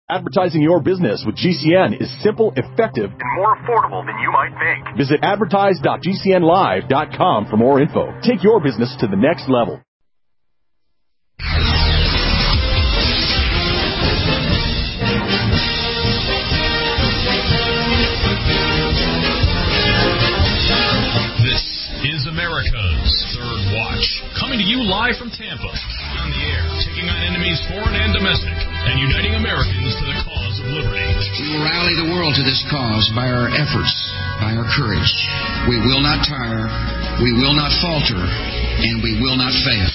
Advertising your business with GCN is simple, effective, and more affordable than you might think. Visit advertise.gcnlive.com for more info. Take your business to the next level. This is America's Third Watch, coming to you live from Tampa. On the air, taking on enemies foreign and domestic, and uniting Americans to the cause of liberty. We will rally the world to this cause by our efforts, by our courage. We will not tire, we will not falter, and we will not fail.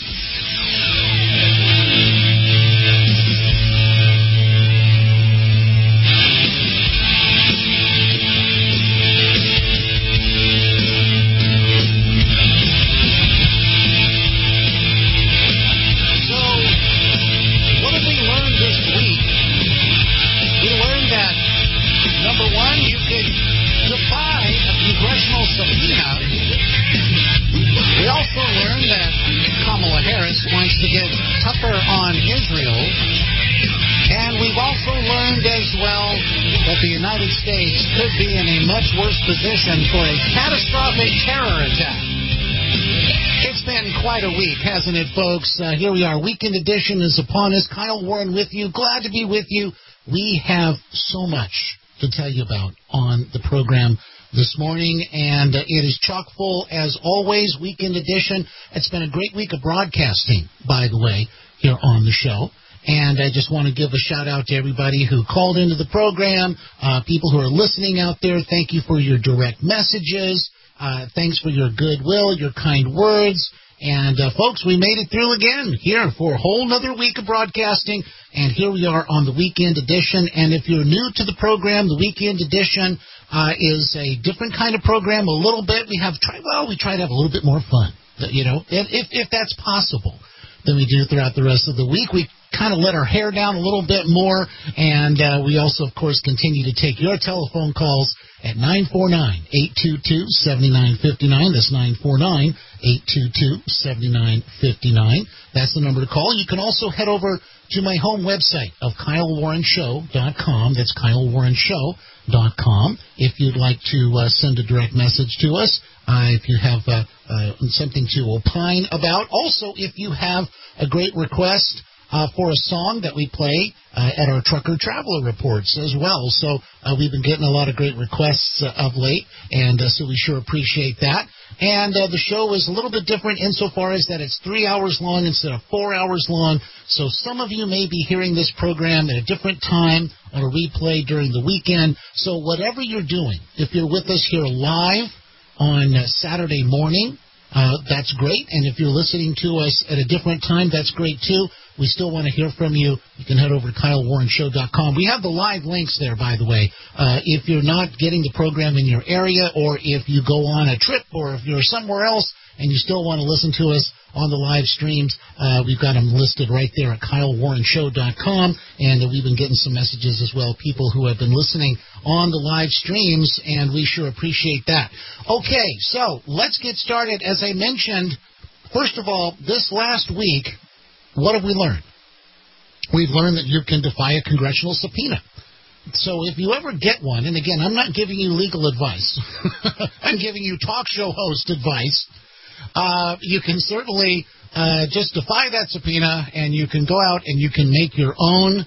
We also learned that Kamala Harris wants to get tougher on Israel. And we've also learned as well that the United States could be in a much worse position for a catastrophic terror attack. It's been quite a week, hasn't it, folks? Here we are. Weekend edition is upon us. Kyle Warren with you. Glad to be with you. We have so much to tell you about on the program this morning, and it is chock full as always. Weekend edition. It's been a great week of broadcasting, by the way, here on the show. And I just want to give a shout out to everybody who called into the program, people who are listening out there. Thank you for your direct messages. Thanks for your goodwill, your kind words. And, folks, we made it through again here for a whole nother week of broadcasting. And here we are on the weekend edition. And if you're new to the program, the weekend edition is a different kind of program a little bit. We try to have a little bit more fun, you know, if that's possible, than we do throughout the rest of the week. We kind of let our hair down a little bit more. And we also, of course, continue to take your telephone calls at 949-822-7959. That's 949-822-7959. That's the number to call. You can also head over to my home website of KyleWarrenShow.com. That's KyleWarrenShow.com. If you'd like to send a direct message to us, if you have something to opine about. Also, if you have a great request for a song that we play at our Trucker Traveler Reports as well. So we've been getting a lot of great requests of late, and so we sure appreciate that. And the show is a little bit different insofar as that it's 3 hours long instead of 4 hours long. So some of you may be hearing this program at a different time on a replay during the weekend. So whatever you're doing, if you're with us here live on Saturday morning, that's great. And if you're listening to us at a different time, that's great too. We still want to hear from you. You can head over to KyleWarrenShow.com. We have the live links there, by the way. If you're not getting the program in your area, or if you go on a trip, or if you're somewhere else and you still want to listen to us on the live streams, we've got them listed right there at KyleWarrenShow.com. And we've been getting some messages as well, people who have been listening on the live streams, and we sure appreciate that. Okay, so let's get started. As I mentioned, first of all, this last week, what have we learned? We've learned that you can defy a congressional subpoena. So if you ever get one, and again, I'm not giving you legal advice. I'm giving you talk show host advice. You can certainly just defy that subpoena, and you can go out and you can make your own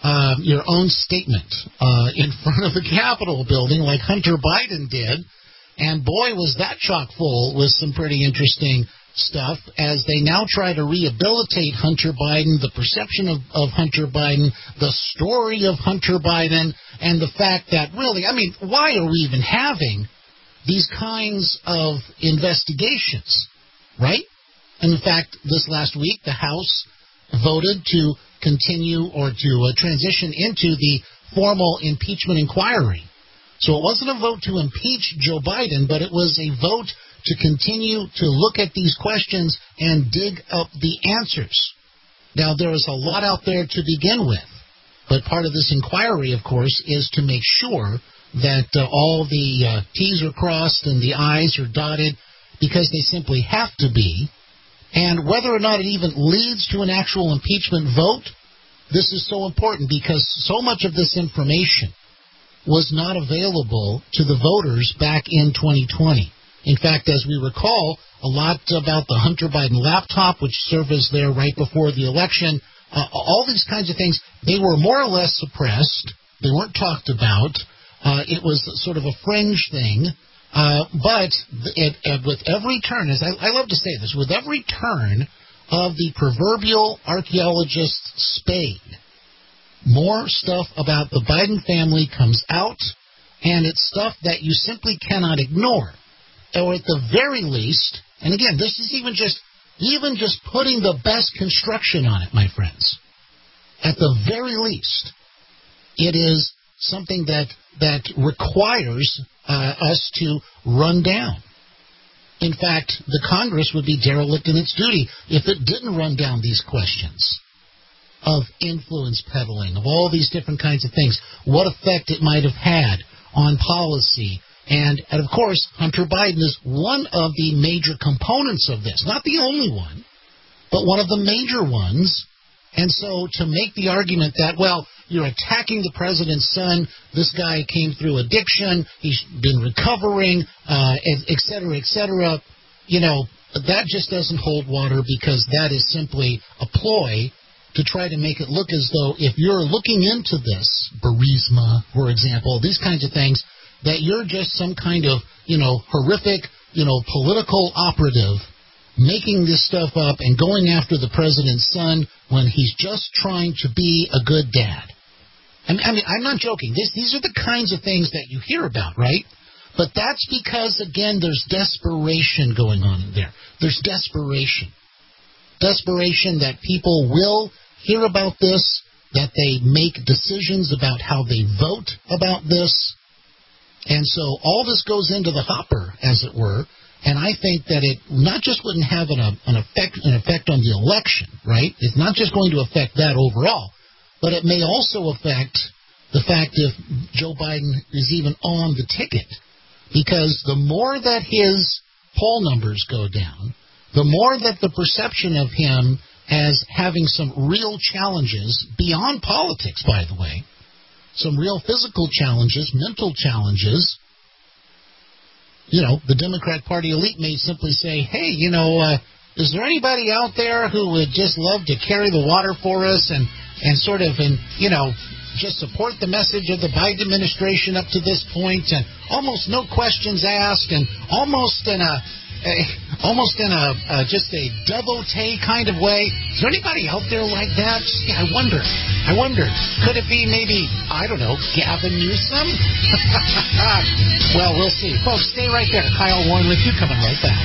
statement in front of the Capitol building like Hunter Biden did. And boy, was that chock full with some pretty interesting stuff as they now try to rehabilitate Hunter Biden, the perception of Hunter Biden, the story of Hunter Biden, and the fact that really, I mean, why are we even having these kinds of investigations, right? And in fact, this last week, the House voted to continue or to transition into the formal impeachment inquiry. So it wasn't a vote to impeach Joe Biden, but it was a vote to continue to look at these questions and dig up the answers. Now, there is a lot out there to begin with, but part of this inquiry, of course, is to make sure that all the T's are crossed and the I's are dotted, because they simply have to be. And whether or not it even leads to an actual impeachment vote, this is so important because so much of this information was not available to the voters back in 2020. In fact, as we recall, a lot about the Hunter Biden laptop, which surfaced there right before the election, all these kinds of things, they were more or less suppressed. They weren't talked about. It was sort of a fringe thing. But with every turn, as I love to say this, with every turn of the proverbial archaeologist's spade, more stuff about the Biden family comes out, and it's stuff that you simply cannot ignore. Or at the very least, and again, this is even just putting the best construction on it, my friends. At the very least, it is something that requires us to run down. In fact, the Congress would be derelict in its duty if it didn't run down these questions of influence peddling, of all these different kinds of things, what effect it might have had on policy. And of course, Hunter Biden is one of the major components of this. Not the only one, but one of the major ones. And so to make the argument that, well, you're attacking the president's son, this guy came through addiction, he's been recovering, et cetera, that just doesn't hold water because that is simply a ploy to try to make it look as though if you're looking into this, Burisma, for example, these kinds of things, that you're just some kind of, horrific, political operative making this stuff up and going after the president's son when he's just trying to be a good dad. I mean, I'm not joking. These are the kinds of things that you hear about, right? But that's because, again, there's desperation going on there. There's desperation. Desperation that people will hear about this, that they make decisions about how they vote about this. And so all this goes into the hopper, as it were, and I think that it not just wouldn't have an effect on the election, right? It's not just going to affect that overall, but it may also affect the fact if Joe Biden is even on the ticket. Because the more that his poll numbers go down, the more that the perception of him as having some real challenges, beyond politics, by the way, some real physical challenges, mental challenges. The Democrat Party elite may simply say, hey, is there anybody out there who would just love to carry the water for us and sort of, just support the message of the Biden administration up to this point, and almost no questions asked, and almost in a just a devotee kind of way. Is there anybody out there like that? I wonder. Could it be maybe, I don't know, Gavin Newsom? Well, we'll see. Folks, stay right there. Kyle Warren with you, coming right back.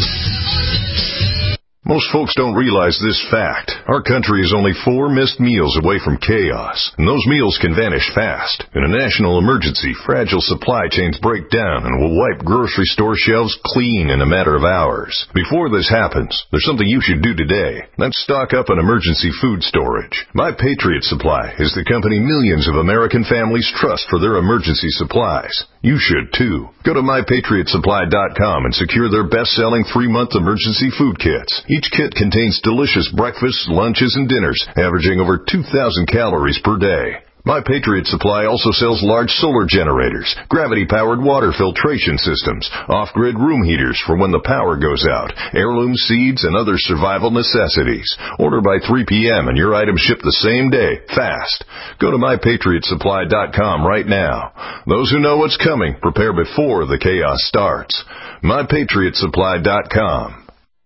Most folks don't realize this fact. Our country is only 4 missed meals away from chaos, and those meals can vanish fast. In a national emergency, fragile supply chains break down and will wipe grocery store shelves clean in a matter of hours. Before this happens, there's something you should do today. That's stock up on emergency food storage. My Patriot Supply is the company millions of American families trust for their emergency supplies. You should too. Go to MyPatriotSupply.com and secure their best-selling 3-month emergency food kits. Each kit contains delicious breakfasts, lunches, and dinners, averaging over 2,000 calories per day. My Patriot Supply also sells large solar generators, gravity-powered water filtration systems, off-grid room heaters for when the power goes out, heirloom seeds, and other survival necessities. Order by 3 p.m. and your items ship the same day, fast. Go to MyPatriotSupply.com right now. Those who know what's coming prepare before the chaos starts. MyPatriotSupply.com.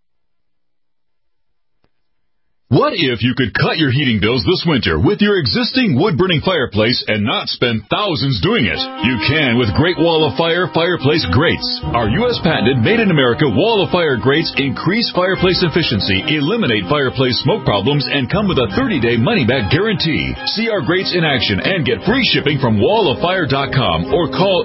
What if you could cut your heating bills this winter with your existing wood-burning fireplace and not spend thousands doing it? You can with Great Wall of Fire fireplace grates. Our U.S. patented made-in-America Wall of Fire grates increase fireplace efficiency, eliminate fireplace smoke problems, and come with a 30-day money-back guarantee. See our grates in action and get free shipping from walloffire.com or call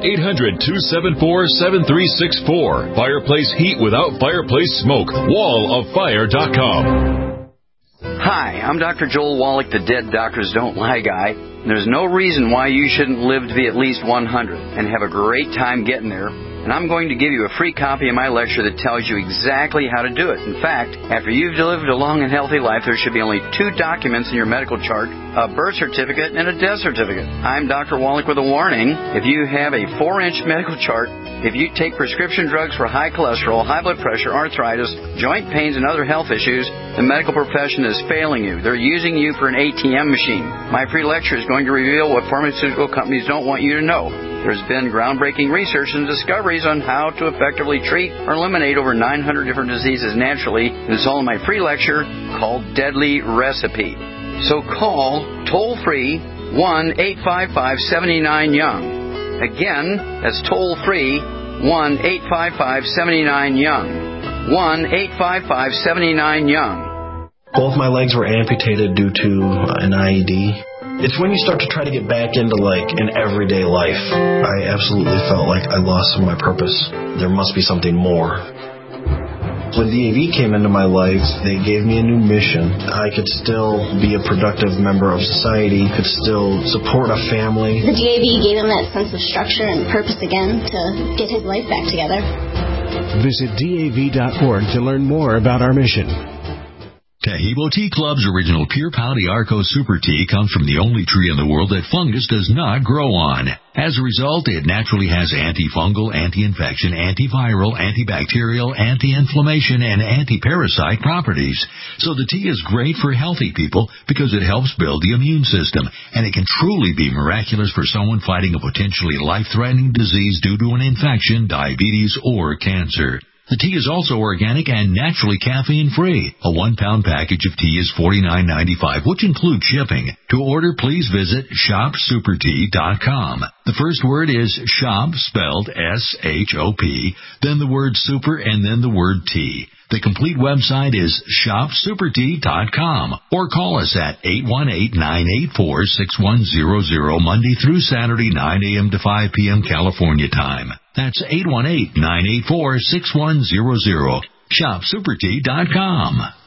800-274-7364. Fireplace heat without fireplace smoke. walloffire.com. Hi, I'm Dr. Joel Wallach, the Dead Doctors Don't Lie guy. There's no reason why you shouldn't live to be at least 100 and have a great time getting there. and I'm going to give you a free copy of my lecture that tells you exactly how to do it. In fact, after you've lived a long and healthy life, there should be only 2 documents in your medical chart, a birth certificate and a death certificate. I'm Dr. Wallach with a warning. If you have a 4-inch medical chart, if you take prescription drugs for high cholesterol, high blood pressure, arthritis, joint pains, and other health issues, the medical profession is failing you. They're using you for an ATM machine. My free lecture is going to reveal what pharmaceutical companies don't want you to know. There's been groundbreaking research and discoveries on how to effectively treat or eliminate over 900 different diseases naturally. It's all in my free lecture called Deadly Recipe. So call toll-free 1-855-79-YOUNG. Again, that's toll-free 1-855-79-YOUNG. 1-855-79-YOUNG. Both my legs were amputated due to an IED. It's when you start to try to get back into, an everyday life. I absolutely felt like I lost some of my purpose. There must be something more. When DAV came into my life, they gave me a new mission. I could still be a productive member of society, could still support a family. The DAV gave him that sense of structure and purpose again to get his life back together. Visit DAV.org to learn more about our mission. Taheebo Tea Club's original Pure Pau d'Arco Super Tea comes from the only tree in the world that fungus does not grow on. As a result, it naturally has antifungal, anti-infection, antiviral, antibacterial, anti-inflammation, and anti-parasite properties. So the tea is great for healthy people because it helps build the immune system, and it can truly be miraculous for someone fighting a potentially life-threatening disease due to an infection, diabetes, or cancer. The tea is also organic and naturally caffeine-free. A 1-pound package of tea is $49.95, which includes shipping. To order, please visit shopsupertea.com. The first word is shop, spelled S-H-O-P, then the word super, and then the word tea. The complete website is shopsupertea.com, or call us at 818-984-6100 Monday through Saturday, 9 a.m. to 5 p.m. California time. That's 818-984-6100. shopsupertea.com.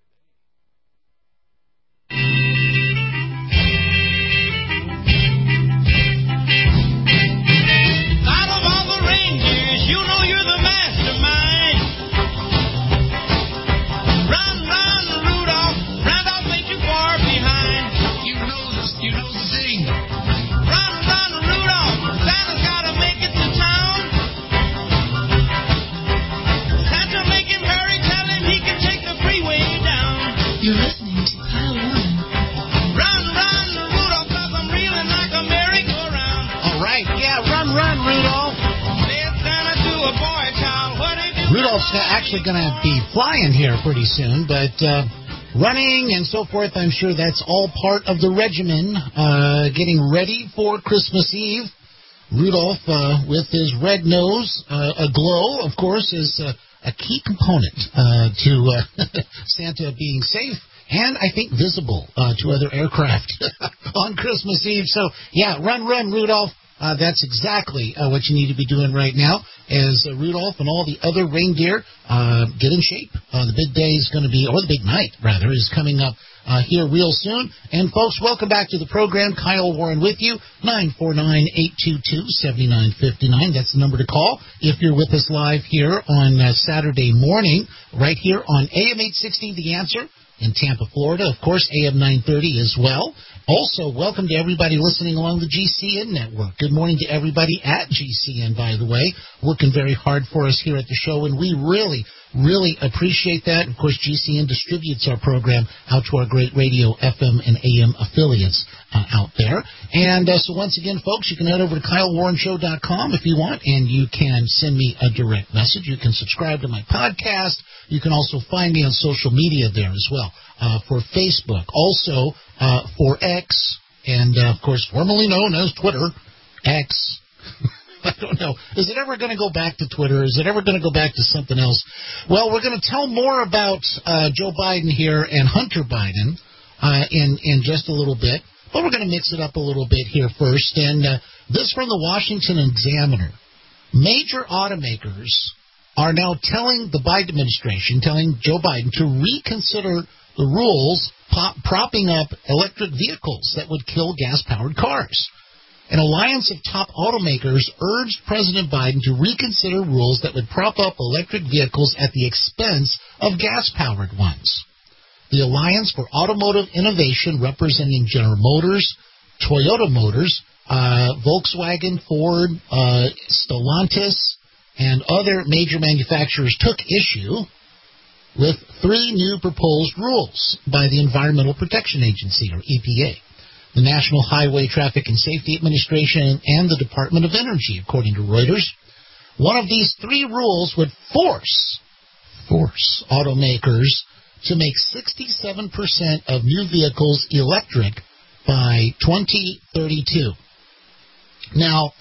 You're listening to Kyle Warren. Run, Rudolph, 'cause I'm reeling like a merry-go-round. All right, yeah, run, Rudolph. Said Santa to a boy child, what did you Rudolph's actually going to be flying here pretty soon, but running and so forth, I'm sure that's all part of the regimen, getting ready for Christmas Eve. Rudolph, with his red nose aglow, of course, is a key component to Santa being safe and, I think, visible to other aircraft on Christmas Eve. So, yeah, run, Rudolph. That's exactly what you need to be doing right now as Rudolph and all the other reindeer get in shape. The big day is going to be, or the big night, rather, is coming up here real soon. And, folks, welcome back to the program. Kyle Warren with you, 949-822-7959. That's the number to call if you're with us live here on Saturday morning, right here on AM 860, The Answer, in Tampa, Florida. Of course, AM 930 as well. Also, welcome to everybody listening along the GCN network. Good morning to everybody at GCN, by the way, working very hard for us here at the show, and we really appreciate that. Of course, GCN distributes our program out to our great radio, FM, and AM affiliates out there. And so once again, folks, you can head over to KyleWarrenShow.com if you want, and you can send me a direct message. You can subscribe to my podcast. You can also find me on social media there as well, for Facebook, also for X, and, of course, formerly known as Twitter, X. I don't know. Is it ever going to go back to Twitter? Is it ever going to go back to something else? Well, we're going to tell more about Joe Biden here and Hunter Biden in just a little bit, but we're going to mix it up a little bit here first. And this from the Washington Examiner. Major automakers are now telling the Biden administration, telling Joe Biden to reconsider the rules propping up electric vehicles that would kill gas-powered cars. An alliance of top automakers urged President Biden to reconsider rules that would prop up electric vehicles at the expense of gas-powered ones. The Alliance for Automotive Innovation, representing General Motors, Toyota Motors, Volkswagen, Ford, Stellantis, and other major manufacturers, took issue with 3 new proposed rules by the Environmental Protection Agency, or EPA, the National Highway Traffic and Safety Administration, and the Department of Energy, according to Reuters. One of these 3 rules would force automakers to make 67% of new vehicles electric by 2032. Now,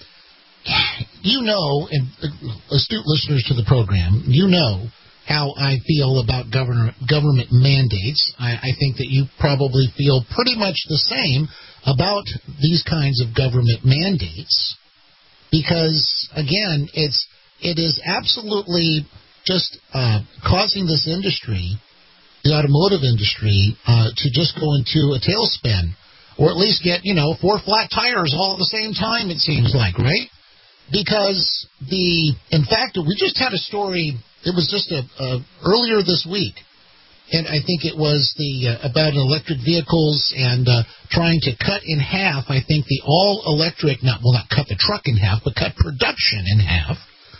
you know, and astute listeners to the program, you know how I feel about government mandates. I think that you probably feel pretty much the same about these kinds of government mandates because, again, it is absolutely just causing this industry, the automotive industry, to just go into a tailspin, or at least get, 4 flat tires all at the same time, it seems like, right? Because in fact, we just had a story. It was just earlier this week, and I think it was about electric vehicles and trying to cut in half, I think, the all-electric, not cut the truck in half, but cut production in half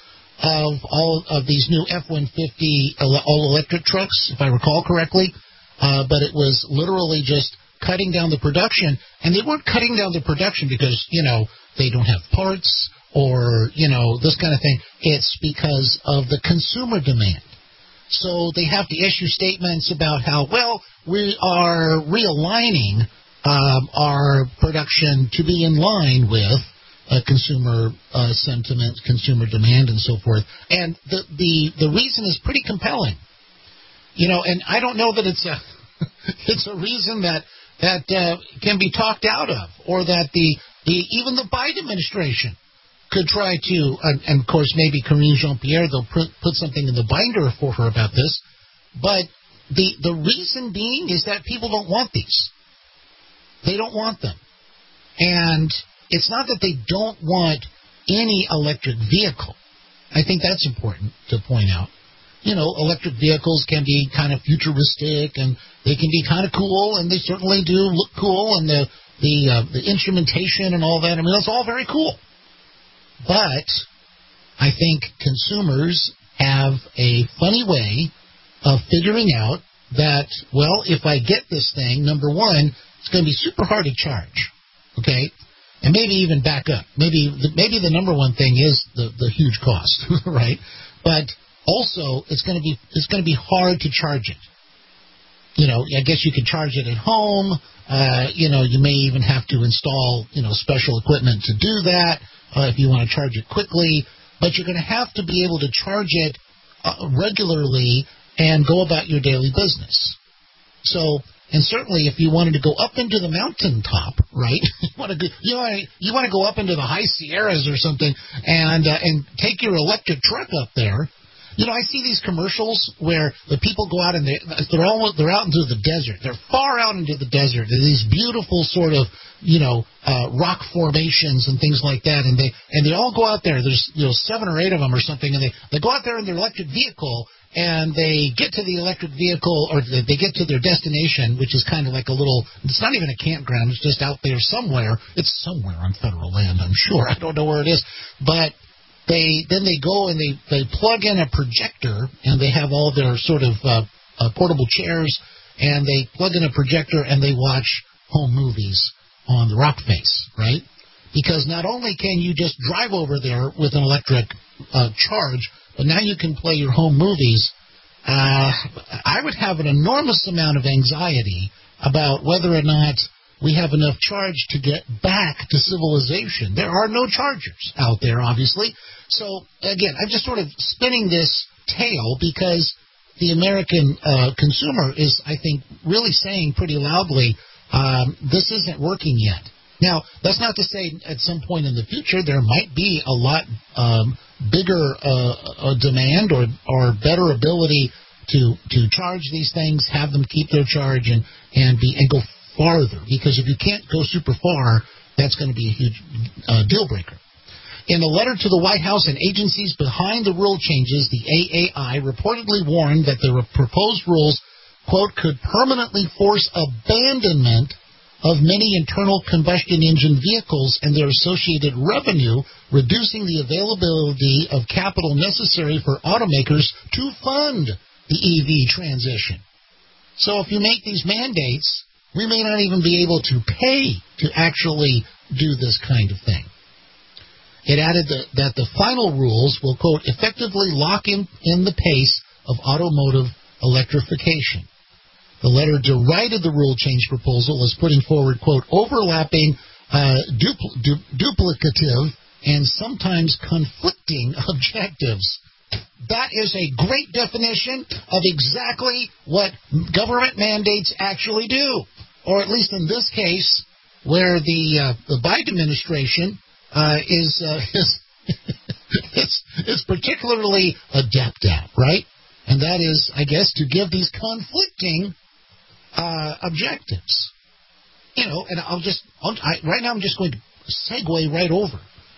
of all of these new F-150 all-electric trucks, if I recall correctly. But it was literally just cutting down the production, and they weren't cutting down the production because, they don't have parts or, this kind of thing. It's because of the consumer demand. So they have to issue statements about how, we are realigning our production to be in line with consumer sentiment, consumer demand, and so forth. And the reason is pretty compelling. And I don't know that it's a reason that can be talked out of, or that even the Biden administration could try to, and of course maybe Karine Jean-Pierre, they'll put something in the binder for her about this, but the reason being is that people don't want these. They don't want them. And it's not that they don't want any electric vehicle. I think that's important to point out. Electric vehicles can be kind of futuristic, and they can be kind of cool, and they certainly do look cool, and the instrumentation and all that, that's all very cool. But I think consumers have a funny way of figuring out that, if I get this thing, number one, it's going to be super hard to charge, okay? And maybe even back up. Maybe the number one thing is the huge cost, right? But also, it's going to be hard to charge it. I guess you can charge it at home. You may even have to install, special equipment to do that if you want to charge it quickly. But you're going to have to be able to charge it regularly and go about your daily business. So, and certainly if you wanted to go up into the mountaintop, right? you want to go up into the high Sierras or something and take your electric truck up there. I see these commercials where the people go out and they're out into the desert. They're far out into the desert. They're these beautiful sort of, rock formations and things like that. And they all go out there. There's, 7 or 8 of them or something. And they go out there in their electric vehicle, and they get to the electric vehicle, or they get to their destination, which is kind of like it's not even a campground. It's just out there somewhere. It's somewhere on federal land, I'm sure. I don't know where it is. But they go and they plug in a projector, and they have all their sort of portable chairs, and they plug in a projector and they watch home movies on the rock face, right? Because not only can you just drive over there with an electric charge, but now you can play your home movies. I would have an enormous amount of anxiety about whether or not we have enough charge to get back to civilization. There are no chargers out there, obviously. So, again, I'm just sort of spinning this tale because the American consumer is, I think, really saying pretty loudly, this isn't working yet. Now, that's not to say at some point in the future there might be a lot bigger demand or better ability to charge these things, have them keep their charge, and go farther. Because if you can't go super far, That's going to be a huge deal breaker. In a letter to the White House and agencies behind the rule changes, the AAI reportedly warned that the proposed rules, quote, could permanently force abandonment of many internal combustion engine vehicles and their associated revenue, reducing the availability of capital necessary for automakers to fund the EV transition. So if you make these mandates, we may not even be able to pay to actually do this kind of thing. It added that the final rules will, quote, effectively lock in the pace of automotive electrification. The letter derided the rule change proposal as putting forward, quote, overlapping, duplicative, and sometimes conflicting objectives. That is a great definition of exactly what government mandates actually do. Or at least in this case, where the Biden administration is particularly adept at, right? And that is, I guess, to give these conflicting objectives. You know, and right now I'm just going to segue right over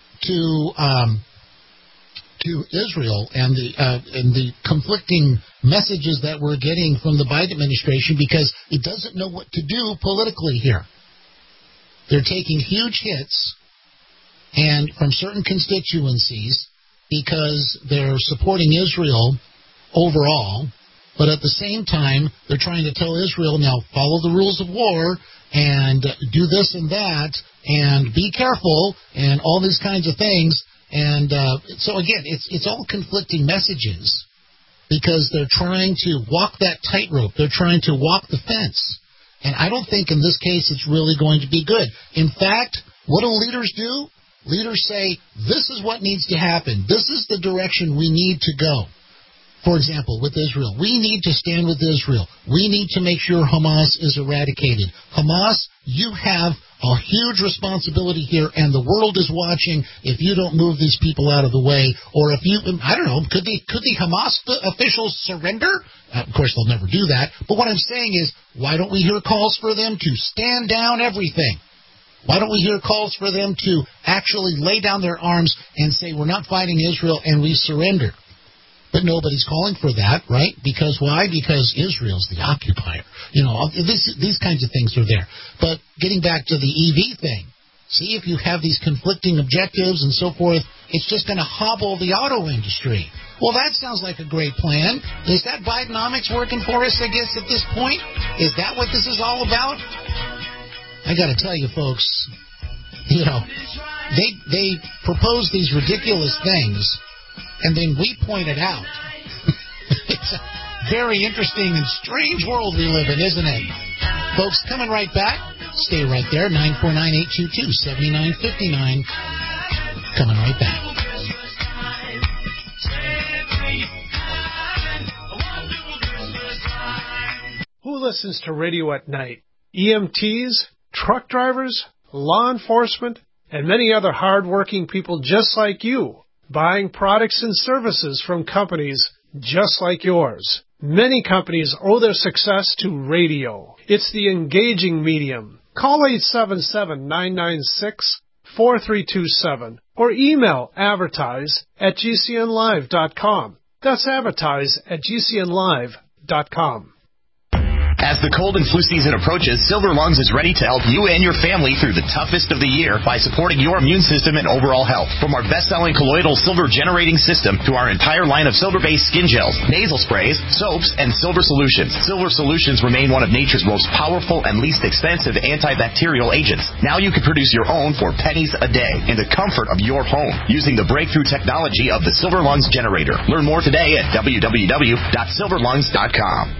to Israel and the conflicting messages that we're getting from the Biden administration, because it doesn't know what to do politically here. They're taking huge hits and from certain constituencies because they're supporting Israel overall, but at the same time, they're trying to tell Israel, now follow the rules of war and do this and that and be careful and all these kinds of things. And so, again, it's all conflicting messages because they're trying to walk that tightrope. They're trying to walk the fence. And I don't think in this case it's really going to be good. In fact, what do leaders do? Leaders say, this is what needs to happen. This is the direction we need to go. For example, with Israel, we need to stand with Israel. We need to make sure Hamas is eradicated. Hamas, you have a huge responsibility here, and the world is watching if you don't move these people out of the way. Or if you, I don't know, could the Hamas officials surrender? Of course, they'll never do that. But what I'm saying is, why don't we hear calls for them to stand down everything? Why don't we hear calls for them to actually lay down their arms and say, we're not fighting Israel and we surrender? But nobody's calling for that, right? Because why? Because Israel's the occupier. You know, these kinds of things are there. But getting back to the EV thing, see, if you have these conflicting objectives and so forth, it's just going to hobble the auto industry. Well, that sounds like a great plan. Is that Bidenomics working for us, I guess, at this point? Is that what this is all about? I got to tell you, folks, you know, they propose these ridiculous things, and then we point it out. It's a very interesting and strange world we live in, isn't it? Folks, coming right back. Stay right there, 949-822-7959. Coming right back. Who listens to radio at night? EMTs, truck drivers, law enforcement, and many other hard-working people just like you, buying products and services from companies just like yours. Many companies owe their success to radio. It's the engaging medium. Call 877-996-4327 or email advertise@gcnlive.com. That's advertise@gcnlive.com. As the cold and flu season approaches, Silver Lungs is ready to help you and your family through the toughest of the year by supporting your immune system and overall health. From our best-selling colloidal silver generating system to our entire line of silver-based skin gels, nasal sprays, soaps, and silver solutions. Silver solutions remain one of nature's most powerful and least expensive antibacterial agents. Now you can produce your own for pennies a day in the comfort of your home using the breakthrough technology of the Silver Lungs generator. Learn more today at www.silverlungs.com.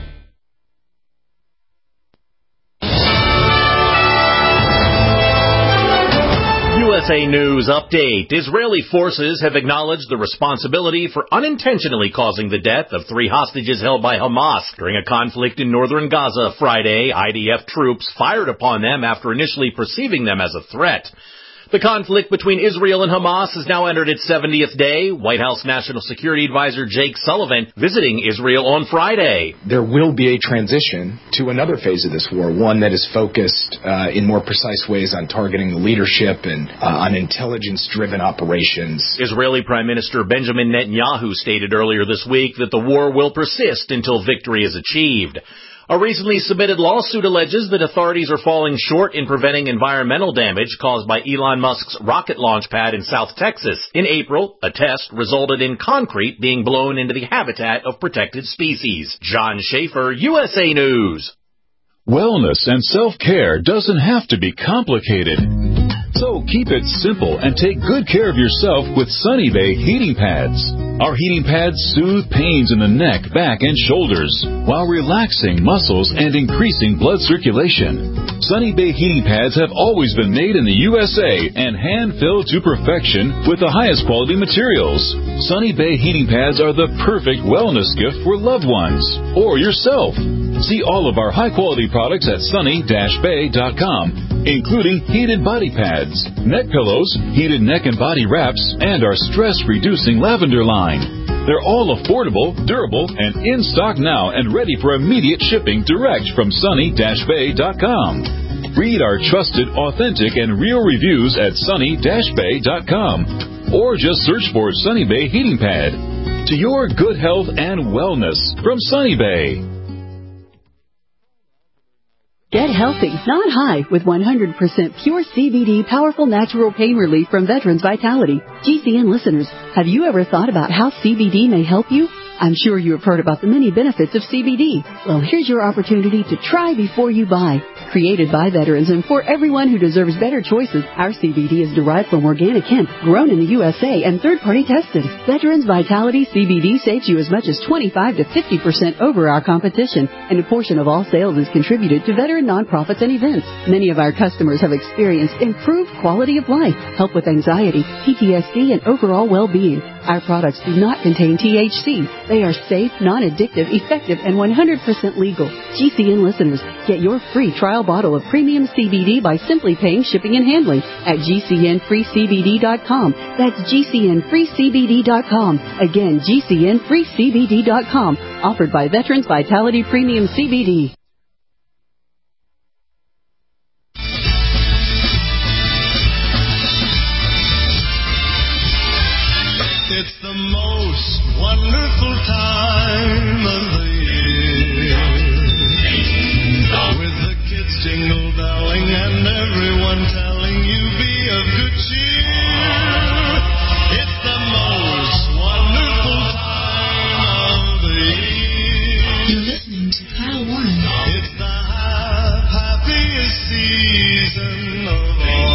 USA News Update. Israeli forces have acknowledged the responsibility for unintentionally causing the death of 3 hostages held by Hamas during a conflict in northern Gaza Friday. IDF troops fired upon them after initially perceiving them as a threat. The conflict between Israel and Hamas has now entered its 70th day. White House National Security Advisor Jake Sullivan visiting Israel on Friday. There will be a transition to another phase of this war, one that is focused in more precise ways on targeting the leadership and on intelligence-driven operations. Israeli Prime Minister Benjamin Netanyahu stated earlier this week that the war will persist until victory is achieved. A recently submitted lawsuit alleges that authorities are falling short in preventing environmental damage caused by Elon Musk's rocket launch pad in South Texas. In April, a test resulted in concrete being blown into the habitat of protected species. John Schaefer, USA News. Wellness and self-care doesn't have to be complicated. So keep it simple and take good care of yourself with Sunny Bay heating pads. Our heating pads soothe pains in the neck, back, and shoulders while relaxing muscles and increasing blood circulation. Sunny Bay heating pads have always been made in the USA and hand-filled to perfection with the highest quality materials. Sunny Bay heating pads are the perfect wellness gift for loved ones or yourself. See all of our high-quality products at sunny-bay.com, including heated body pads, neck pillows, heated neck and body wraps, and our stress-reducing lavender line. They're all affordable, durable, and in stock now and ready for immediate shipping direct from sunny-bay.com. Read our trusted, authentic, and real reviews at sunny-bay.com, or just search for Sunny Bay Heating Pad. To your good health and wellness from Sunny Bay. Get healthy, not high, with 100% pure CBD powerful natural pain relief from Veterans Vitality. GCN listeners, have you ever thought about how CBD may help you? I'm sure you have heard about the many benefits of CBD. Well, here's your opportunity to try before you buy. Created by veterans and for everyone who deserves better choices, our CBD is derived from organic hemp, grown in the USA, and third-party tested. Veterans Vitality CBD saves you as much as 25 to 50% over our competition, and a portion of all sales is contributed to veteran nonprofits and events. Many of our customers have experienced improved quality of life, help with anxiety, PTSD, and overall well-being. Our products do not contain THC. They are safe, non-addictive, effective, and 100% legal. GCN listeners, get your free trial bottle of premium CBD by simply paying shipping and handling at GCNFreeCBD.com. That's GCNFreeCBD.com. Again, GCNFreeCBD.com. Offered by Veterans Vitality Premium CBD. It's the most wonderful time of the year, with the kids jingle belling and everyone telling you be of good cheer. It's the most wonderful time of the year. You're listening to Kyle Warren. It's the happiest season of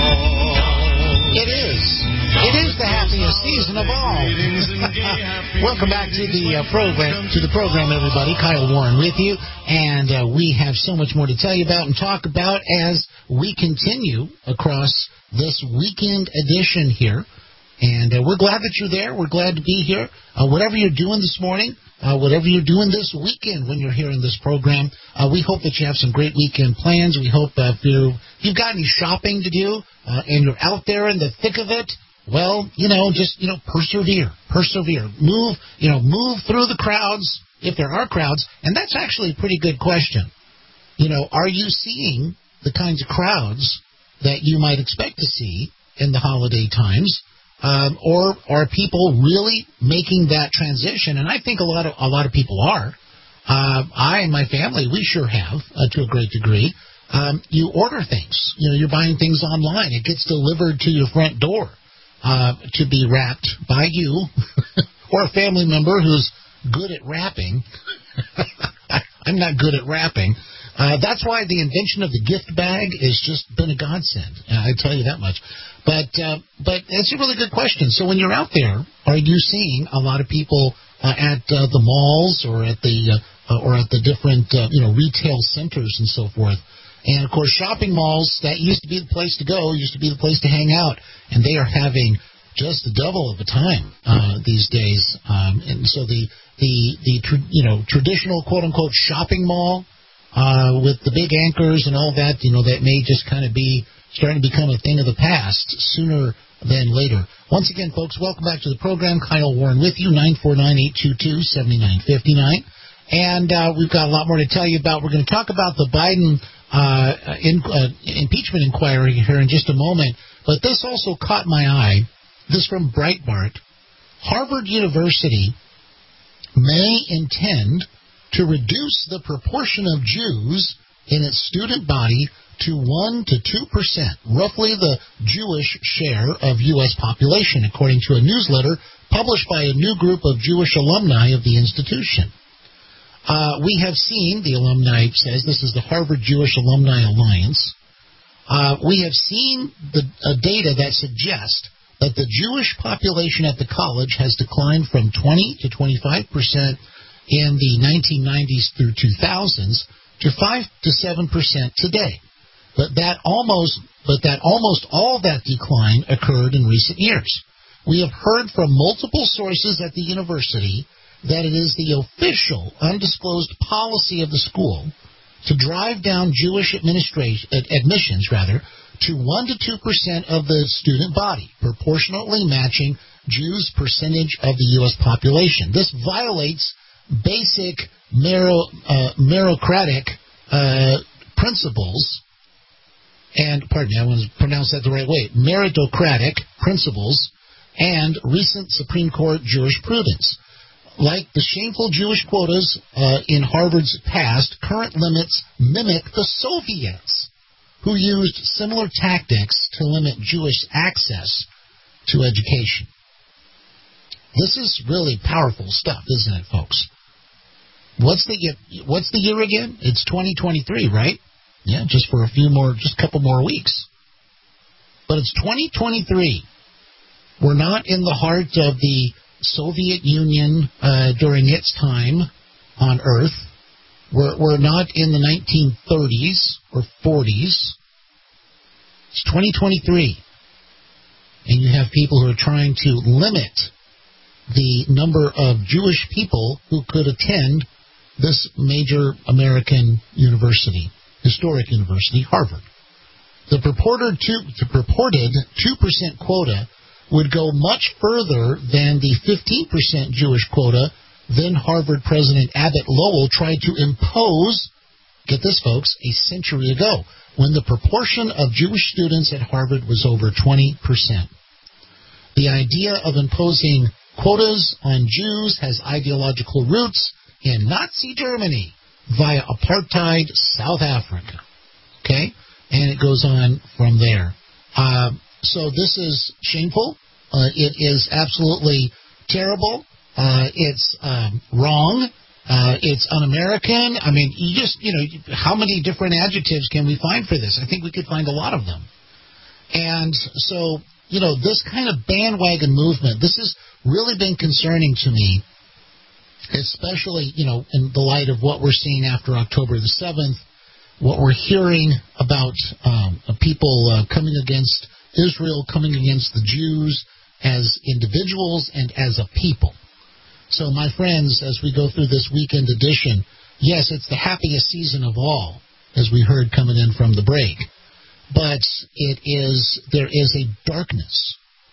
all. It is. It is the happiest season of all. Welcome back to the program, everybody. Kyle Warren with you, and we have so much more to tell you about and talk about as we continue across this weekend edition here. And we're glad that you're there. We're glad to be here. Whatever you're doing this morning, whatever you're doing this weekend when you're hearing this program, we hope that you have some great weekend plans. We hope if you've got any shopping to do and you're out there in the thick of it, well, just persevere. Move through the crowds if there are crowds. And that's actually a pretty good question. Are you seeing the kinds of crowds that you might expect to see in the holiday times? Or are people really making that transition? And I think a lot of people are. I and my family, we sure have to a great degree. You order things. You're buying things online. It gets delivered to your front door to be wrapped by you or a family member who's good at wrapping. I'm not good at wrapping. That's why the invention of the gift bag has just been a godsend. I tell you that much. But it's a really good question. So when you're out there, are you seeing a lot of people at the malls or at the different retail centers and so forth? And of course, shopping malls, that used to be the place to go, used to be the place to hang out, and they are having just the double of a time these days. And so the traditional quote unquote shopping mall with the big anchors and all that, that may just kind of be starting to become a thing of the past sooner than later. Once again, folks, welcome back to the program. Kyle Warren with you, 949-822-7959. And we've got a lot more to tell you about. We're going to talk about the Biden impeachment inquiry here in just a moment. But this also caught my eye. This from Breitbart. Harvard University may intend to reduce the proportion of Jews in its student body to 1 to 2%, roughly the Jewish share of U.S. population, according to a newsletter published by a new group of Jewish alumni of the institution. We have seen, the alumni says, this is the Harvard Jewish Alumni Alliance, we have seen the data that suggest that the Jewish population at the college has declined from 20 to 25% in the 1990s through 2000s to 5 to 7% today. But that almost all that decline occurred in recent years. We have heard from multiple sources at the university that it is the official, undisclosed policy of the school to drive down Jewish admissions to 1 to 2% of the student body, proportionately matching Jews' percentage of the U.S. population. This violates basic meritocratic principles, and, pardon me, I want to pronounce that the right way, meritocratic principles and recent Supreme Court jurisprudence. Like the shameful Jewish quotas in Harvard's past, current limits mimic the Soviets, who used similar tactics to limit Jewish access to education. This is really powerful stuff, isn't it, folks? What's the year again? It's 2023, right? Yeah, just a couple more weeks. But it's 2023. We're not in the heart of the Soviet Union during its time on Earth. We're not in the 1930s or 40s. It's 2023. And you have people who are trying to limit the number of Jewish people who could attend this major American university, historic university, Harvard. The purported 2% quota would go much further than the 15% Jewish quota then Harvard President Abbott Lowell tried to impose, get this folks, a century ago, when the proportion of Jewish students at Harvard was over 20%. The idea of imposing quotas on Jews has ideological roots in Nazi Germany via apartheid South Africa. Okay? And it goes on from there. So this is shameful. It is absolutely terrible. It's wrong. It's un-American. I mean, how many different adjectives can we find for this? I think we could find a lot of them. And so, this kind of bandwagon movement, this has really been concerning to me, especially, in the light of what we're seeing after October the 7th, what we're hearing about people coming against Israel, coming against the Jews as individuals and as a people. So, my friends, as we go through this weekend edition, yes, it's the happiest season of all, as we heard coming in from the break. But there is a darkness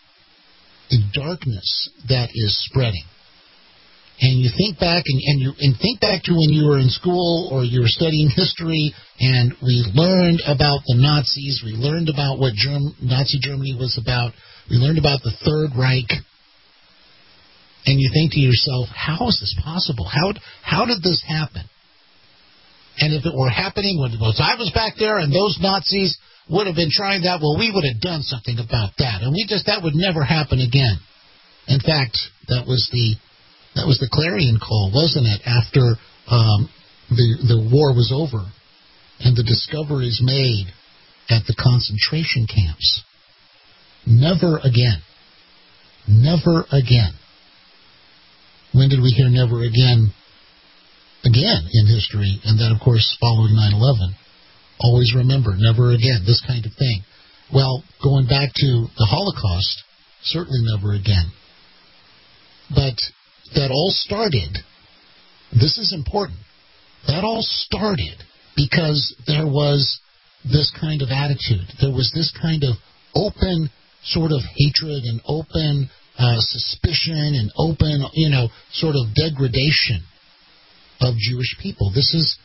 that is spreading. And you think back and think back to when you were in school or you were studying history, and we learned about the Nazis. We learned about what Nazi Germany was about. We learned about the Third Reich. And you think to yourself, how is this possible? How did this happen? And if it were happening when I was back there and those Nazis would have been trying that, well, we would have done something about that. And that would never happen again. In fact, that was the clarion call, wasn't it, after the war was over and the discoveries made at the concentration camps. Never again. Never again. When did we hear never again in history? And then, of course, following 9/11. Always remember, never again, this kind of thing. Well, going back to the Holocaust, certainly never again. But that all started, this is important, that all started because there was this kind of attitude. There was this kind of open sort of hatred and open suspicion and open, sort of degradation of Jewish people. This is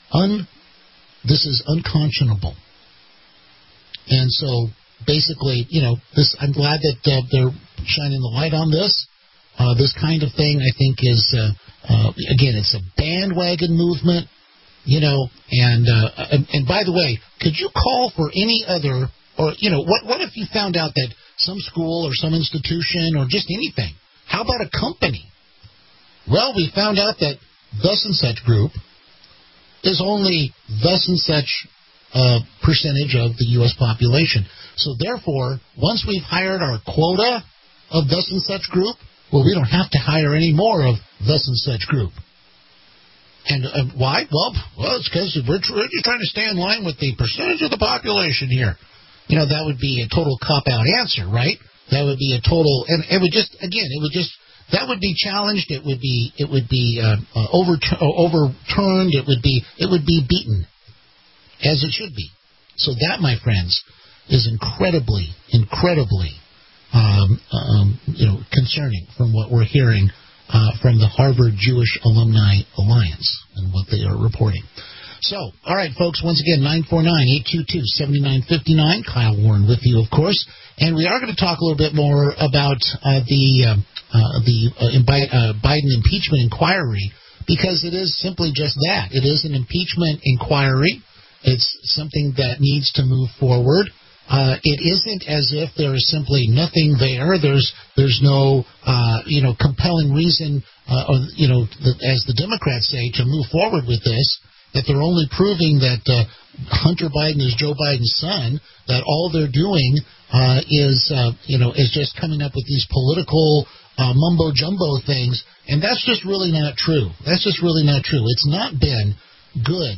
unconscionable. And so basically, I'm glad that they're shining the light on this. This kind of thing, I think, is again, it's a bandwagon movement, and by the way, could you call for any other, or what if you found out that some school or some institution or just anything? How about a company? Well, we found out that thus and such group is only thus and such percentage of the U.S. population. So therefore, once we've hired our quota of thus and such group, well, we don't have to hire any more of thus and such group. And why? Well, it's because we're just trying to stay in line with the percentage of the population here. That would be a total cop-out answer, right? That would be a total, and it would just, again, that would be challenged. It would be overturned. It would be beaten, as it should be. So that, my friends, is incredibly concerning from what we're hearing from the Harvard Jewish Alumni Alliance and what they are reporting. So, all right, folks, once again, 949-822-7959. Kyle Warren with you, of course. And we are going to talk a little bit more about the Biden impeachment inquiry, because it is simply just that. It is an impeachment inquiry. It's something that needs to move forward. It isn't as if there is simply nothing there. There's no compelling reason, as the Democrats say, to move forward with this. That they're only proving that Hunter Biden is Joe Biden's son. That all they're doing is just coming up with these political mumbo jumbo things, and that's just really not true. That's just really not true. It's not been good.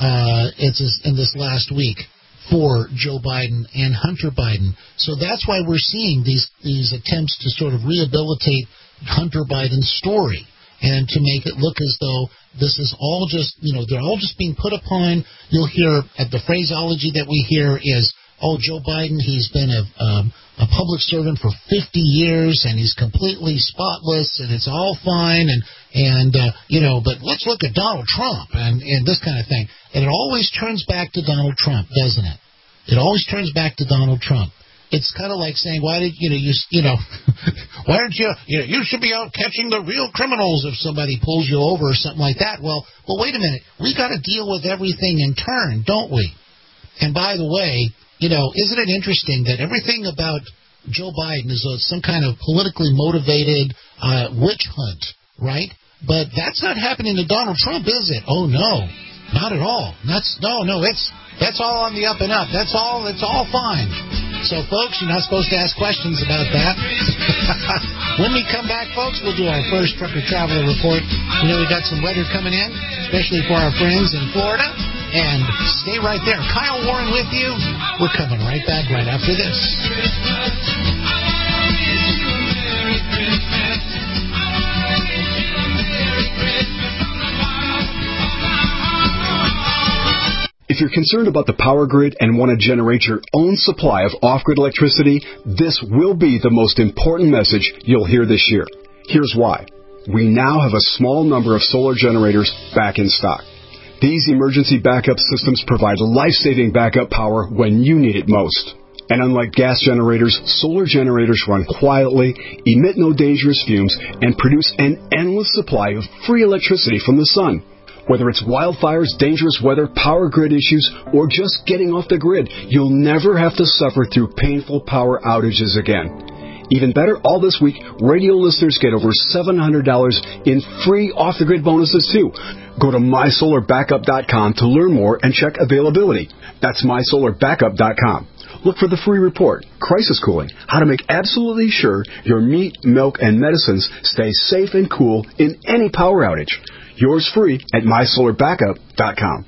In this last week for Joe Biden and Hunter Biden. So that's why we're seeing these attempts to sort of rehabilitate Hunter Biden's story and to make it look as though this is all just, they're all just being put upon. You'll hear the phraseology that we hear is, Joe Biden, he's been a public servant for 50 years and he's completely spotless and it's all fine but let's look at Donald Trump and this kind of thing. And it always turns back to Donald Trump, doesn't it? It always turns back to Donald Trump. It's kind of like saying, why did why aren't you should be out catching the real criminals if somebody pulls you over or something like that. Well, wait a minute. We got to deal with everything in turn, don't we? And by the way, isn't it interesting that everything about Joe Biden is some kind of politically motivated witch hunt, right? But that's not happening to Donald Trump, is it? Oh no, not at all. That's all on the up and up. It's all fine. So, folks, you're not supposed to ask questions about that. When we come back, folks, we'll do our first Trucker Traveler Report. We got some weather coming in, especially for our friends in Florida. And stay right there. Kyle Warren with you. We're coming right back right after this. If you're concerned about the power grid and want to generate your own supply of off-grid electricity, this will be the most important message you'll hear this year. Here's why. We now have a small number of solar generators back in stock. These emergency backup systems provide life-saving backup power when you need it most. And unlike gas generators, solar generators run quietly, emit no dangerous fumes, and produce an endless supply of free electricity from the sun. Whether it's wildfires, dangerous weather, power grid issues, or just getting off the grid, you'll never have to suffer through painful power outages again. Even better, all this week, radio listeners get over $700 in free off-the-grid bonuses, too. Go to MySolarBackup.com to learn more and check availability. That's MySolarBackup.com. Look for the free report, Crisis Cooling, how to make absolutely sure your meat, milk, and medicines stay safe and cool in any power outage. Yours free at MySolarBackup.com.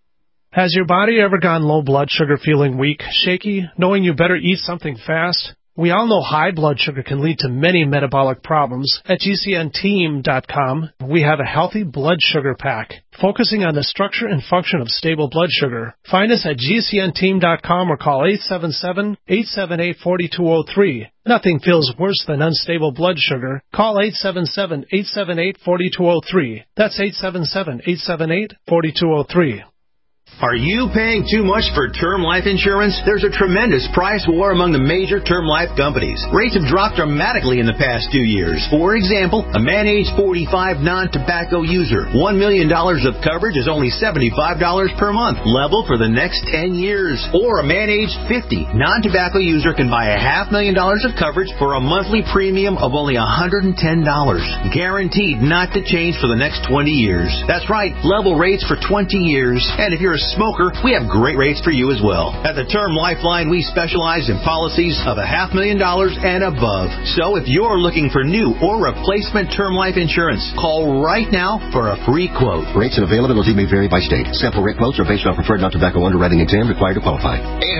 Has your body ever gone low blood sugar, feeling weak, shaky, knowing you better eat something fast? We all know high blood sugar can lead to many metabolic problems. At GCNteam.com, we have a healthy blood sugar pack, focusing on the structure and function of stable blood sugar. Find us at GCNteam.com or call 877-878-4203. Nothing feels worse than unstable blood sugar. Call 877-878-4203. That's 877-878-4203. Are you paying too much for term life insurance? There's a tremendous price war among the major term life companies. Rates have dropped dramatically in the past 2 years. For example, a man age 45 non-tobacco user, $1 million of coverage is only $75 per month, level for the next 10 years. Or a man age 50 non-tobacco user can buy $500,000 of coverage for a monthly premium of only $110, guaranteed not to change for the next 20 years. That's right, level rates for 20 years. And if you're a smoker, we have great rates for you as well. At the Term Lifeline, we specialize in policies of $500,000 and above. So if you're looking for new or replacement term life insurance, call right now for a free quote. Rates and availability may vary by state. Sample rate quotes are based on preferred non-tobacco underwriting exam required to qualify.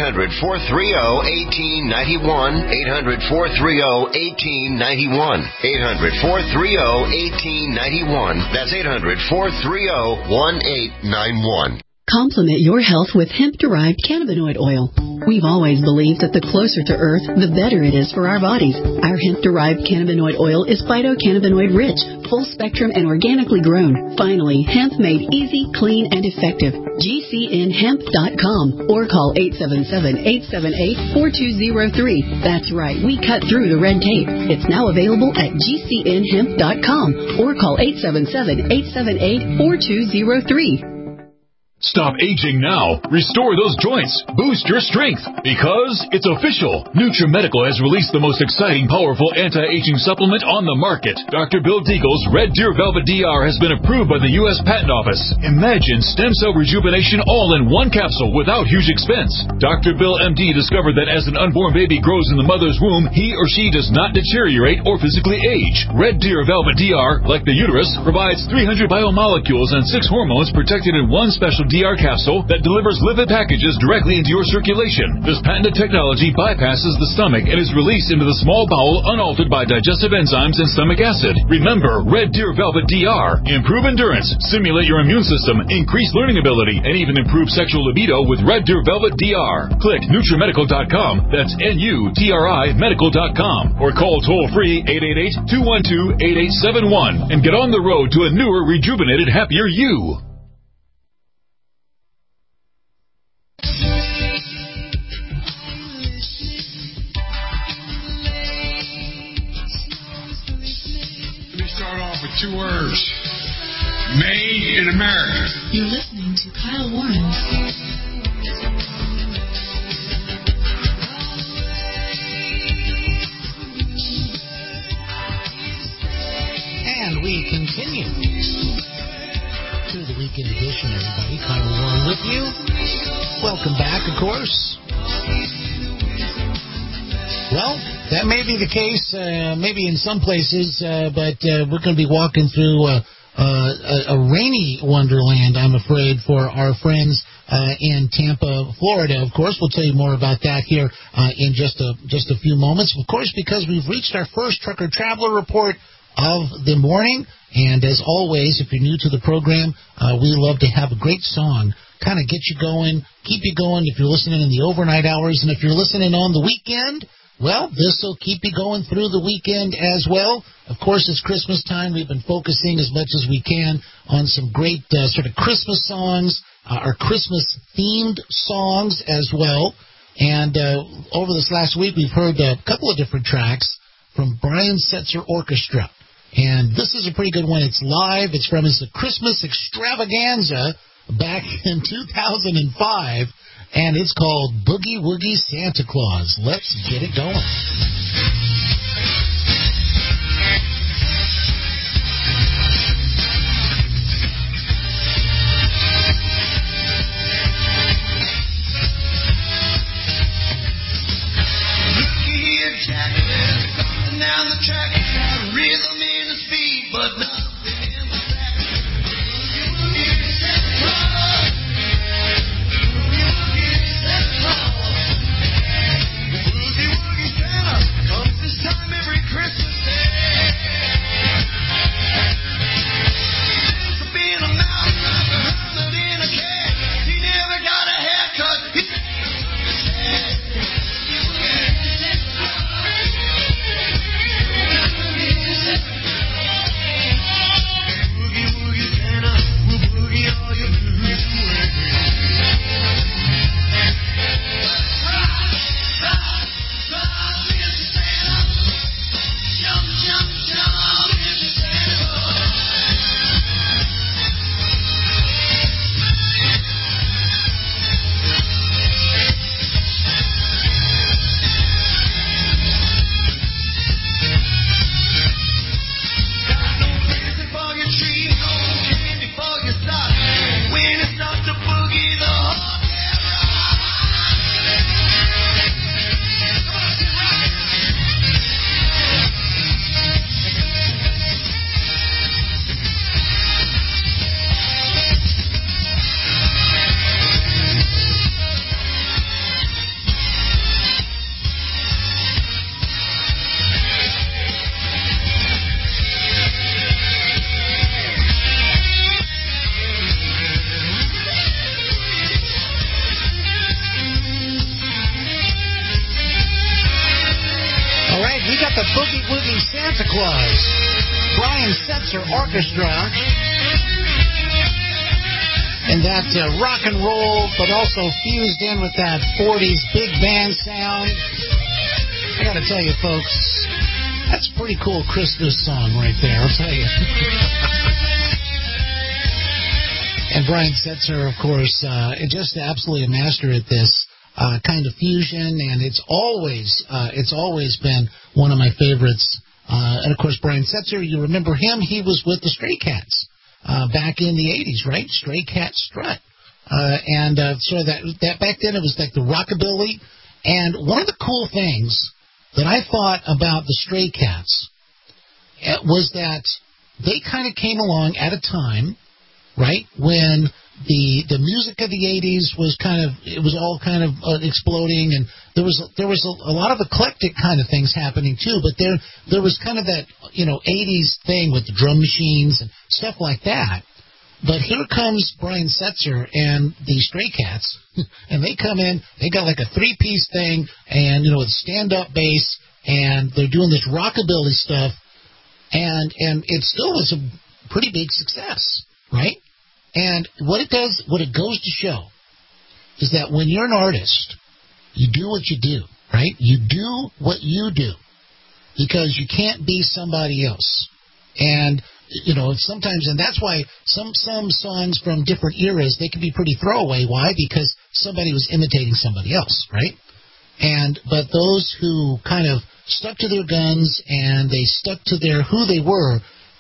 800-430-1891. 800-430-1891. 800-430-1891. That's 800-430-1891. Complement your health with hemp-derived cannabinoid oil. We've always believed that the closer to Earth, the better it is for our bodies. Our hemp-derived cannabinoid oil is phytocannabinoid-rich, full-spectrum, and organically grown. Finally, hemp made easy, clean, and effective. GCNhemp.com or call 877-878-4203. That's right, we cut through the red tape. It's now available at GCNhemp.com or call 877-878-4203. Stop aging now. Restore those joints. Boost your strength. Because it's official. NutriMedical has released the most exciting, powerful anti-aging supplement on the market. Dr. Bill Deagle's Red Deer Velvet DR has been approved by the U.S. Patent Office. Imagine stem cell rejuvenation all in one capsule without huge expense. Dr. Bill MD discovered that as an unborn baby grows in the mother's womb, he or she does not deteriorate or physically age. Red Deer Velvet DR, like the uterus, provides 300 biomolecules and 6 hormones protected in one special DR capsule that delivers lipid packages directly into your circulation. This patented technology bypasses the stomach and is released into the small bowel unaltered by digestive enzymes and stomach acid. Remember, Red Deer Velvet DR. Improve endurance, stimulate your immune system, increase learning ability, and even improve sexual libido with Red Deer Velvet DR. Click NutriMedical.com, that's NUTRI Medical.com, or call toll-free 888-212-8871 and get on the road to a newer, rejuvenated, happier you. Two words. Made in America. You're listening to Kyle Warren. And we continue to the weekend edition, everybody. Kyle Warren with you. Welcome back, of course. Well, that may be the case, maybe in some places, but we're going to be walking through a rainy wonderland, I'm afraid, for our friends in Tampa, Florida. Of course, we'll tell you more about that here in just a few moments. Of course, because we've reached our first Trucker Traveler Report of the morning. And as always, if you're new to the program, we love to have a great song, kind of get you going, keep you going if you're listening in the overnight hours. And if you're listening on the weekend, well, this will keep you going through the weekend as well. Of course, it's Christmas time. We've been focusing as much as we can on some great sort of Christmas songs, our Christmas-themed songs as well. And over this last week, we've heard a couple of different tracks from Brian Setzer Orchestra. And this is a pretty good one. It's live. It's from his Christmas extravaganza back in 2005. And it's called Boogie Woogie Santa Claus. Let's get it going. Looky here, Jack, coming down the track, got a rhythm in his feet, but nothing in the track. Boogie Woogie Santa Claus. Boogie Woogie Santa Claus. Boogie Woogie Santa the Boogie Woogie Santa Claus, Brian Setzer Orchestra. And that rock and roll, but also fused in with that 40s big band sound. I got to tell you, folks, that's a pretty cool Christmas song right there, I'll tell you. And Brian Setzer, of course, just absolutely a master at this kind of fusion, and it's always been one of my favorites. And, of course, Brian Setzer, you remember him, he was with the Stray Cats back in the 80s, right? Stray Cat Strut. So that back then it was like the rockabilly. And one of the cool things that I thought about the Stray Cats was that they kind of came along at a time, right, when the music of the 80s was all kind of exploding, and there was a lot of eclectic kind of things happening too, but there was kind of that 80s thing with the drum machines and stuff like that. But here comes Brian Setzer and the Stray Cats, and they come in, they got like a three-piece thing, and with stand-up bass, and they're doing this rockabilly stuff, and it still was a pretty big success, right? And what it goes to show is that when you're an artist, you do what you do, right? You do what you do because you can't be somebody else. And, sometimes, and that's why some songs from different eras, they can be pretty throwaway. Why? Because somebody was imitating somebody else, right? But those who kind of stuck to their guns and they stuck to who they were,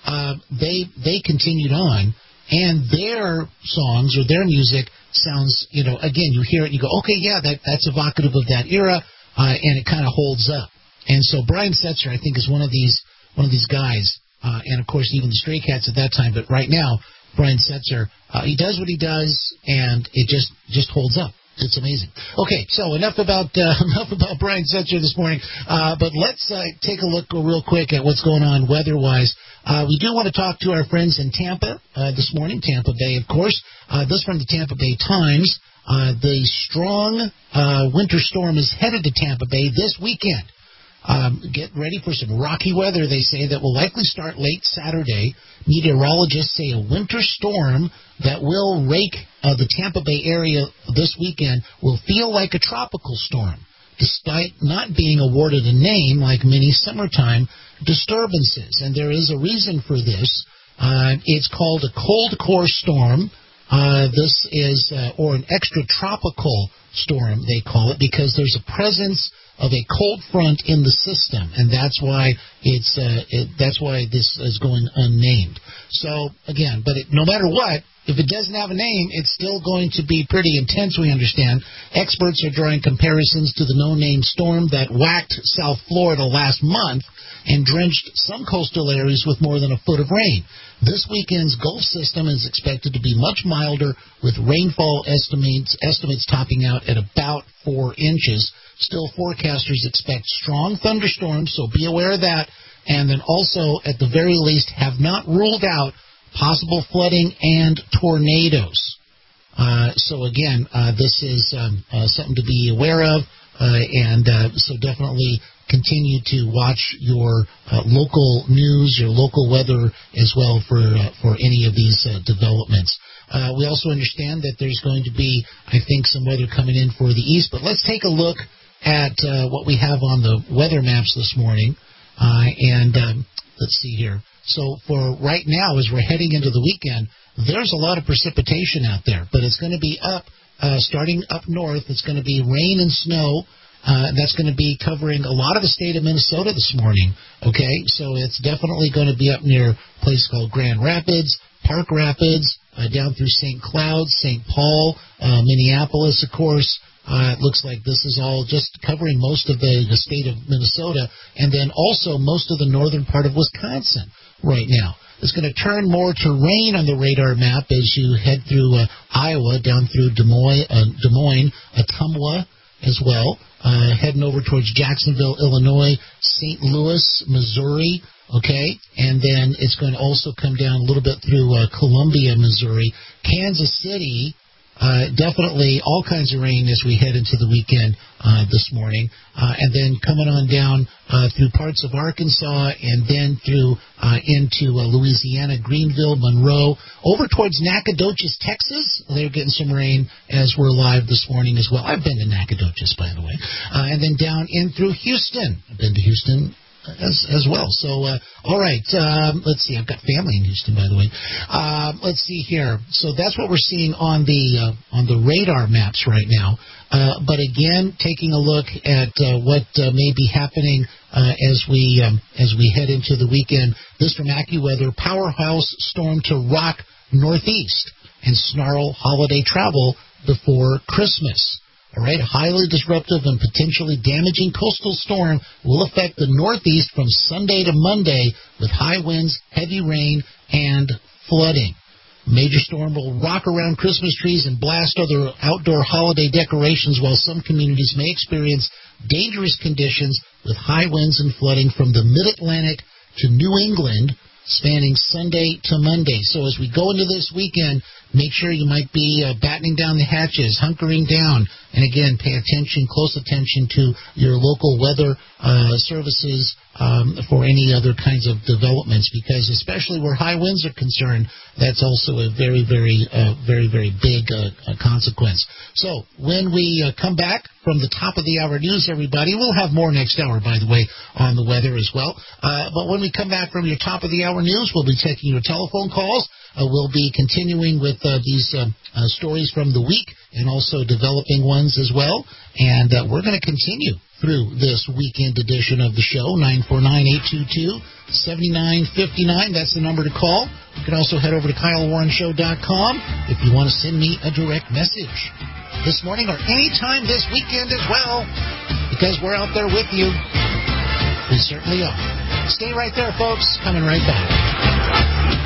they continued on. And their songs or their music sounds, again, you hear it and you go, okay, yeah, that's evocative of that era, and it kind of holds up. And so Brian Setzer, I think, is one of these guys, and of course even the Stray Cats at that time. But right now, Brian Setzer, he does what he does, and it just holds up. It's amazing. Okay, so enough about Brian Setzer this morning, but let's take a look real quick at what's going on weather-wise. We do want to talk to our friends in Tampa this morning, Tampa Bay, of course. This from the Tampa Bay Times. The strong winter storm is headed to Tampa Bay this weekend. Get ready for some rocky weather, they say, that will likely start late Saturday. Meteorologists say a winter storm that will rake the Tampa Bay area this weekend will feel like a tropical storm, despite not being awarded a name like many summertime disturbances. And there is a reason for this. It's called a cold core storm. This is, or an extratropical storm, they call it, because there's a presence of a cold front in the system, and that's why that's why this is going unnamed. So again, but no matter what, if it doesn't have a name, it's still going to be pretty intense, we understand. Experts are drawing comparisons to the no-name storm that whacked South Florida last month and drenched some coastal areas with more than a foot of rain. This weekend's Gulf system is expected to be much milder, with rainfall estimates topping out at about 4 inches. Still, forecasters expect strong thunderstorms, so be aware of that. And then also, at the very least, have not ruled out possible flooding and tornadoes. So again, this is something to be aware of, and so definitely continue to watch your local news, your local weather as well for any of these developments. We also understand that there's going to be, I think, some weather coming in for the east, but let's take a look at what we have on the weather maps this morning, and let's see here. So for right now, as we're heading into the weekend, there's a lot of precipitation out there, but it's going to be starting up north. It's going to be rain and snow. That's going to be covering a lot of the state of Minnesota this morning. Okay, so it's definitely going to be up near a place called Grand Rapids, Park Rapids, down through St. Cloud, St. Paul, Minneapolis, of course. It looks like this is all just covering most of the state of Minnesota, and then also most of the northern part of Wisconsin right now. It's going to turn more to rain on the radar map as you head through Iowa, down through Des Moines, Ottumwa as well, heading over towards Jacksonville, Illinois, St. Louis, Missouri, okay, and then it's going to also come down a little bit through Columbia, Missouri, Kansas City, definitely all kinds of rain as we head into the weekend this morning. And then coming on down through parts of Arkansas and then through into Louisiana, Greenville, Monroe, over towards Nacogdoches, Texas. They're getting some rain as we're live this morning as well. I've been to Nacogdoches, by the way. And then down in through Houston. I've been to Houston as well. So, all right, let's see. I've got family in Houston, by the way. Let's see here. So that's what we're seeing on the radar maps right now. But again, taking a look at what may be happening as we head into the weekend. This from AccuWeather: powerhouse storm to rock northeast and snarl holiday travel before Christmas. All right, a highly disruptive and potentially damaging coastal storm will affect the Northeast from Sunday to Monday with high winds, heavy rain, and flooding. Major storm will rock around Christmas trees and blast other outdoor holiday decorations, while some communities may experience dangerous conditions with high winds and flooding from the Mid-Atlantic to New England, spanning Sunday to Monday. So as we go into this weekend, make sure you might be battening down the hatches, hunkering down, and again, pay attention, close attention to your local weather services for any other kinds of developments, because especially where high winds are concerned, that's also a very, very big consequence. So when we come back from the top of the hour news, everybody, we'll have more next hour, by the way, on the weather as well. But when we come back from your top of the hour news, we'll be taking your telephone calls. We'll be continuing with these stories from the week and also developing ones as well. And we're going to continue through this weekend edition of the show, 949-822-7959. That's the number to call. You can also head over to KyleWarrenShow.com if you want to send me a direct message this morning or anytime this weekend as well, because we're out there with you. We certainly are. Stay right there, folks. Coming right back.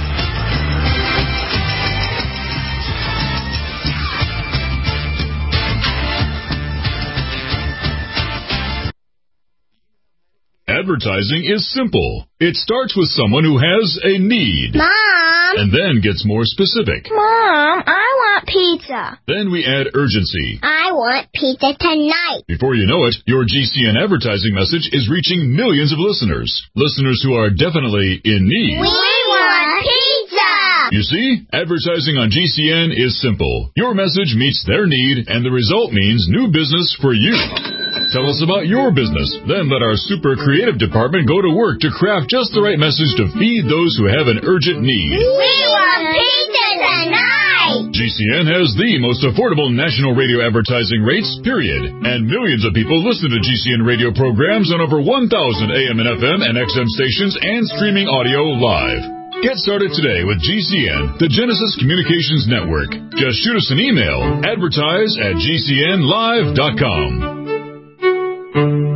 Advertising is simple. It starts with someone who has a need. Mom! And then gets more specific. Mom, I want pizza. Then we add urgency. I want pizza tonight. Before you know it, your GCN advertising message is reaching millions of listeners. Listeners who are definitely in need. We want pizza! You see, advertising on GCN is simple. Your message meets their need, and the result means new business for you. Tell us about your business. Then let our super creative department go to work to craft just the right message to feed those who have an urgent need. We want pizza tonight! GCN has the most affordable national radio advertising rates, period. And millions of people listen to GCN radio programs on over 1,000 AM and FM and XM stations and streaming audio live. Get started today with GCN, the Genesis Communications Network. Just shoot us an email, advertise@gcnlive.com.